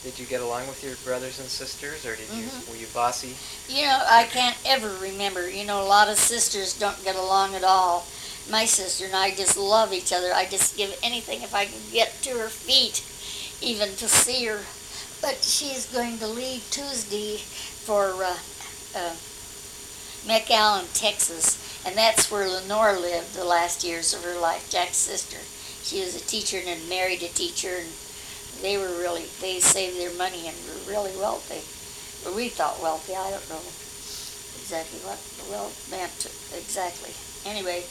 Did you get along with your brothers and sisters, or were you bossy? I can't ever remember. A lot of sisters don't get along at all. My sister and I just love each other. I just give anything if I can get to her feet, even to see her. But she's going to leave Tuesday for McAllen, Texas, and that's where Lenore lived the last years of her life, Jack's sister. She was a teacher and had married a teacher, and they saved their money and were really wealthy. Or we thought wealthy. I don't know exactly what wealth meant exactly. Anyway,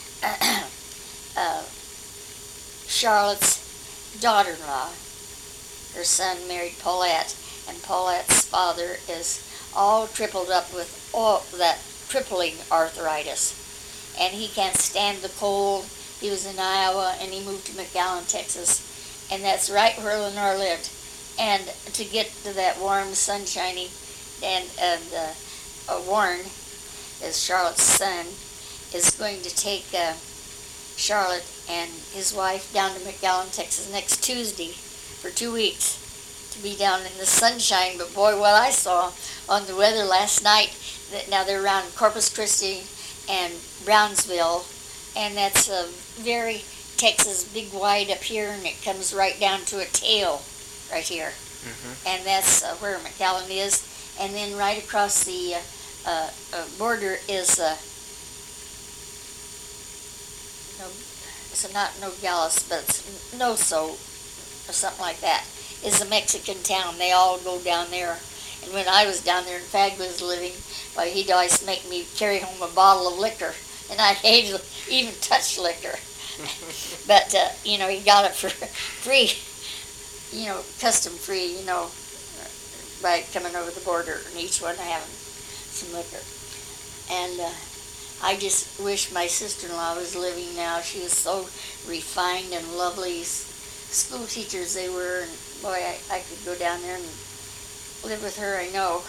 Charlotte's daughter-in-law, her son married Paulette, and Paulette's father is all crippled up with all that crippling arthritis, and he can't stand the cold. He was in Iowa, and he moved to McAllen, Texas, and that's right where Lenore lived. And to get to that warm, sunshiny, and Warren, is Charlotte's son, is going to take Charlotte and his wife down to McAllen, Texas next Tuesday for 2 weeks to be down in the sunshine. But boy, what I saw on the weather last night, now they're around Corpus Christi and Brownsville, and that's a very Texas, big wide up here, and it comes right down to a tail right here. And that's where McAllen is. And then right across the border is it's not Nogales, but it's Noso or something like that, is a Mexican town. They all go down there. And when I was down there and Fag was living, well, he'd always make me carry home a bottle of liquor, and I hated even touch liquor. But he got it for free, custom free, by coming over the border and each one having some liquor. And I just wish my sister-in-law was living now. She was so refined and lovely. School teachers they were, and boy, I could go down there and live with her, I know.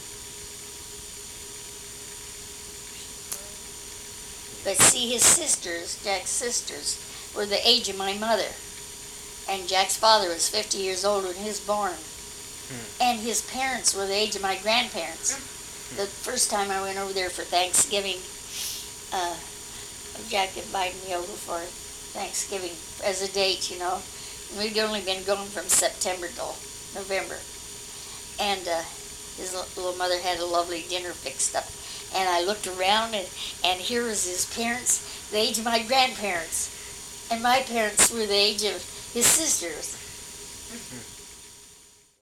But see, his sisters, Jack's sisters, were the age of my mother. And Jack's father was 50 years old when he was born. And his parents were the age of my grandparents. The first time I went over there for Thanksgiving, Jack invited me over for Thanksgiving as a date, We'd only been going from September till November. And his little mother had a lovely dinner fixed up. And I looked around, and here was his parents, the age of my grandparents. And my parents were the age of his sisters.